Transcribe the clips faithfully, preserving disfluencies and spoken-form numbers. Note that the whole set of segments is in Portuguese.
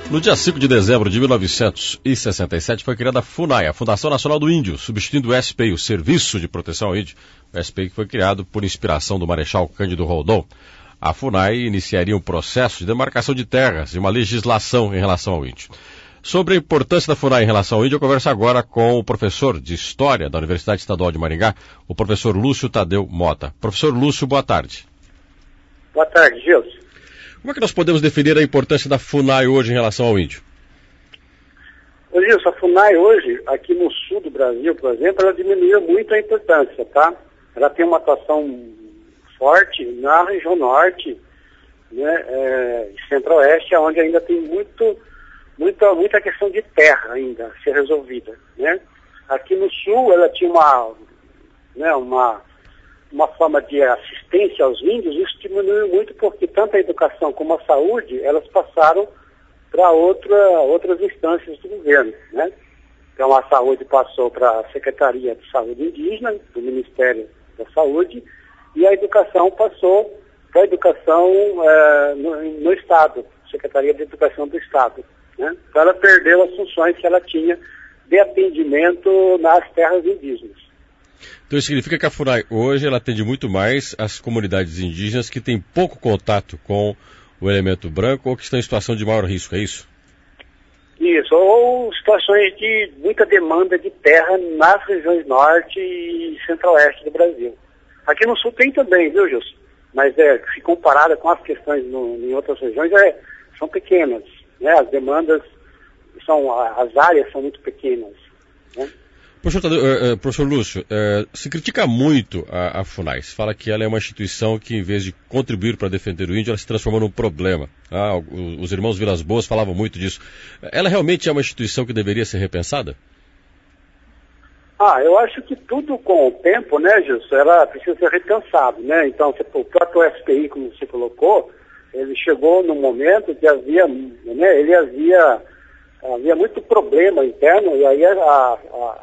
No dia cinco de dezembro de mil novecentos e sessenta e sete foi criada a FUNAI, a Fundação Nacional do Índio, substituindo o S P I, o Serviço de Proteção ao Índio, o S P I que foi criado por inspiração do Marechal Cândido Rondon. A FUNAI iniciaria um processo de demarcação de terras e uma legislação em relação ao índio. Sobre a importância da FUNAI em relação ao índio, eu converso agora com o professor de História da Universidade Estadual de Maringá, o professor Lúcio Tadeu Mota. Professor Lúcio, boa tarde. Boa tarde, Gilson. Como é que nós podemos definir a importância da FUNAI hoje em relação ao índio? Ô Gilson, a FUNAI hoje, aqui no sul do Brasil, por exemplo, ela diminuiu muito a importância, tá? Ela tem uma atuação forte na região norte, né, é, e centro-oeste, onde ainda tem muito, muita, muita questão de terra ainda a ser resolvida, né? Aqui no sul, ela tinha uma, né, uma, uma forma de assistência aos índios. Isso diminuiu muito porque tanto a educação como a saúde, elas passaram para outra, outras instâncias do governo, né? Então a saúde passou para a Secretaria de Saúde Indígena, do Ministério da Saúde, e a educação passou para a educação é, no, no Estado, Secretaria de Educação do Estado, né? Então ela perdeu as funções que ela tinha de atendimento nas terras indígenas. Então isso significa que a FUNAI hoje ela atende muito mais as comunidades indígenas que têm pouco contato com o elemento branco ou que estão em situação de maior risco, é isso? Isso, ou situações de muita demanda de terra nas regiões norte e centro-oeste do Brasil. Aqui no sul tem também, viu, Gilson? Mas é, se comparada com as questões no, em outras regiões, é, são pequenas, né? As demandas, são, as áreas são muito pequenas, né? Professor, Tadeu, uh, uh, professor Lúcio, uh, se critica muito a, a FUNAI, se fala que ela é uma instituição que, em vez de contribuir para defender o índio, ela se transformou num problema. Ah, os, os irmãos Vilas Boas falavam muito disso. Ela realmente é uma instituição que deveria ser repensada? Ah, eu acho que tudo com o tempo, né, Gilson, ela precisa ser repensado, né? Então, o próprio S P I, como você colocou, ele chegou num momento que havia, né, ele havia, havia muito problema interno, e aí a, a,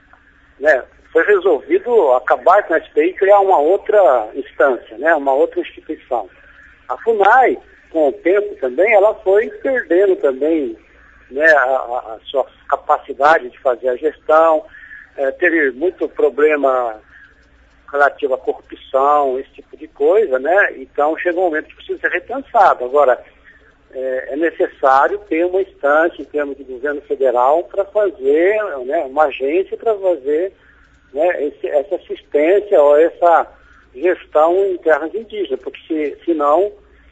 né, foi resolvido acabar com o S P I e criar uma outra instância, né, uma outra instituição. A FUNAI, com o tempo também, ela foi perdendo também, né, a, a sua capacidade de fazer a gestão. É, teve muito problema relativo à corrupção, esse tipo de coisa, né? Então chega um momento que precisa ser repensado. Agora, é, é necessário ter uma instância em termos de governo federal para fazer, né, uma agência para fazer, né, esse, essa assistência ou essa gestão em terras indígenas, porque se, se não,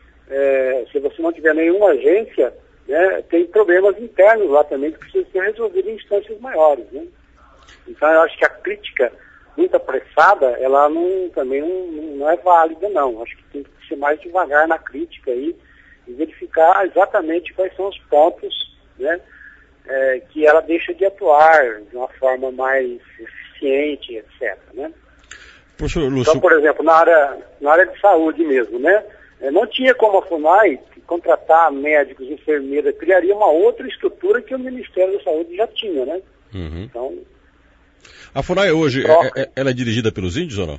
é, se você não tiver nenhuma agência, né, tem problemas internos lá também que precisam ser resolvidos em instâncias maiores, né? Então eu acho que a crítica muito apressada, ela não, também não, não é válida, não. Acho que tem que ser mais devagar na crítica aí e verificar exatamente quais são os pontos, né, é, que ela deixa de atuar de uma forma mais eficiente, etcétera, né? Professor Lúcio... Então, por exemplo, na área, na área de saúde mesmo, né? Não tinha como a FUNAI contratar médicos, enfermeiras, criaria uma outra estrutura que o Ministério da Saúde já tinha, né? Uhum. Então... A FUNAI hoje, é, é, ela é dirigida pelos índios ou não?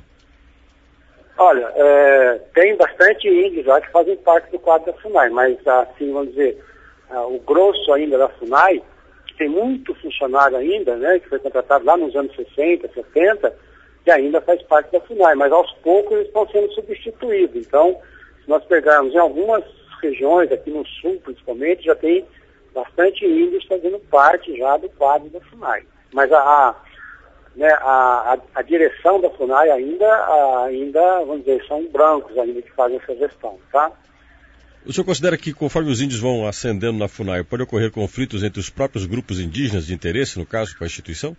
Olha, é, tem bastante índios lá que fazem parte do quadro da FUNAI, mas assim, vamos dizer, uh, o grosso ainda da FUNAI, que tem muito funcionário ainda, né, que foi contratado lá nos anos sessenta, setenta, que ainda faz parte da FUNAI, mas aos poucos eles estão sendo substituídos. Então, se nós pegarmos em algumas regiões, aqui no sul principalmente, já tem bastante índios fazendo parte já do quadro da FUNAI. Mas a... a Né, a, a, a direção da FUNAI ainda, a, ainda, vamos dizer, são brancos ainda que fazem essa gestão, tá? O senhor considera que conforme os índios vão ascendendo na FUNAI, pode ocorrer conflitos entre os próprios grupos indígenas de interesse, no caso, com a instituição?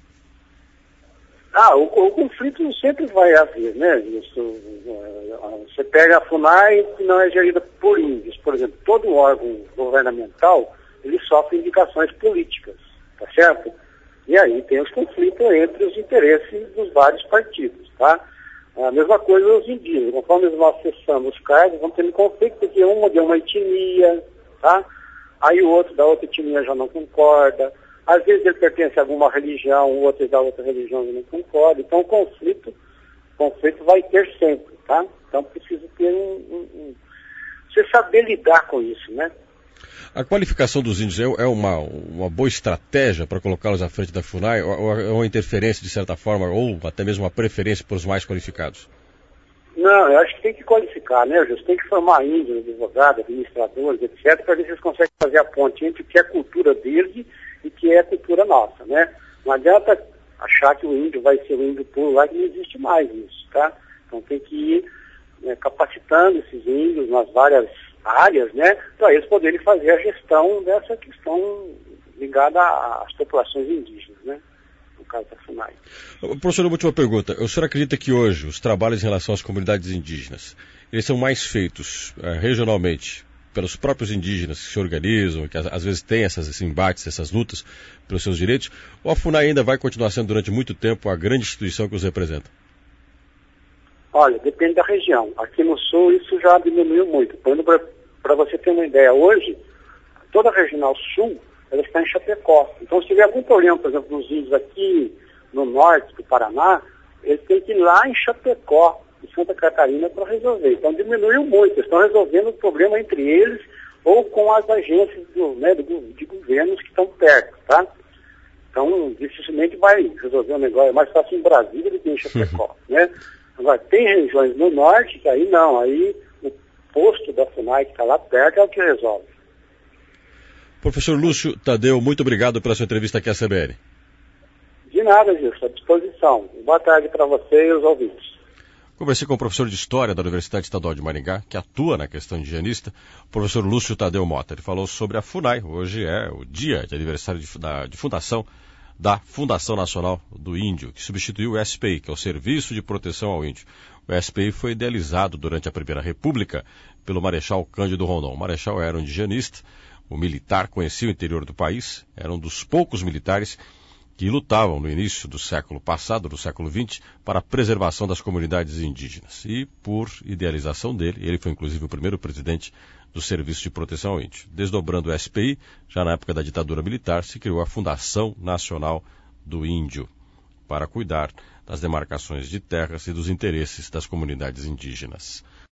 Ah, o, o conflito sempre vai haver, né? Isso, você pega a FUNAI que não é gerida por índios, por exemplo, todo órgão governamental, ele sofre indicações políticas, tá certo? E aí tem os conflitos entre os interesses dos vários partidos, tá? A mesma coisa os indígenas. Conforme nós acessamos os cargos, vamos tendo conflito porque um é de uma etnia, tá? Aí o outro da outra etnia já não concorda. Às vezes ele pertence a alguma religião, o outro da outra religião já não concorda. Então o conflito, conflito vai ter sempre, tá? Então precisa ter um, um, um... Você saber lidar com isso, né? A qualificação dos índios é uma, uma boa estratégia para colocá-los à frente da FUNAI, ou é uma interferência, de certa forma, ou até mesmo uma preferência por os mais qualificados? Não, eu acho que tem que qualificar, né, Justo? Tem que formar índios, advogados, administradores, etcétera, para ver se eles conseguem fazer a ponte entre o que é a cultura deles e o que é a cultura nossa, né? Não adianta achar que o índio vai ser o índio puro lá, que não existe mais isso, tá? Então tem que ir né, capacitando esses índios nas várias áreas, né, para eles poderem fazer a gestão dessa questão ligada às populações indígenas, né, no caso da FUNAI. Professor, uma última pergunta. O senhor acredita que hoje os trabalhos em relação às comunidades indígenas, eles são mais feitos eh, regionalmente pelos próprios indígenas que se organizam, que às vezes têm essas, esses embates, essas lutas pelos seus direitos, ou a FUNAI ainda vai continuar sendo durante muito tempo a grande instituição que os representa? Olha, depende da região. Aqui no sul isso já diminuiu muito. Para você ter uma ideia, hoje, toda a regional sul, ela está em Chapecó. Então, se tiver algum problema, por exemplo, nos índios aqui no norte do Paraná, eles têm que ir lá em Chapecó, em Santa Catarina, para resolver. Então, diminuiu muito. Eles estão resolvendo o problema entre eles ou com as agências do, né, do, de governos que estão perto, tá? Então, dificilmente vai resolver o negócio. É mais fácil em Brasília do que em Chapecó, né? Agora, tem regiões no norte que aí não, aí o posto da FUNAI que está lá perto é o que resolve. Professor Lúcio Tadeu, muito obrigado pela sua entrevista aqui à C B N. De nada, Gilson, à disposição. Boa tarde para você e os ouvintes. Conversei com o professor de História da Universidade Estadual de Maringá, que atua na questão indigenista, o professor Lúcio Tadeu Mota. Ele falou sobre a FUNAI. Hoje é o dia de aniversário de, da, de fundação da Fundação Nacional do Índio, que substituiu o S P I, que é o Serviço de Proteção ao Índio. O S P I foi idealizado durante a Primeira República pelo Marechal Cândido Rondon. O Marechal era um indigenista, um militar, conhecia o interior do país, era um dos poucos militares que lutavam no início do século passado, do século vinte, para a preservação das comunidades indígenas. E, por idealização dele, ele foi inclusive o primeiro presidente do Serviço de Proteção ao Índio. Desdobrando o S P I, já na época da ditadura militar, se criou a Fundação Nacional do Índio, para cuidar das demarcações de terras e dos interesses das comunidades indígenas.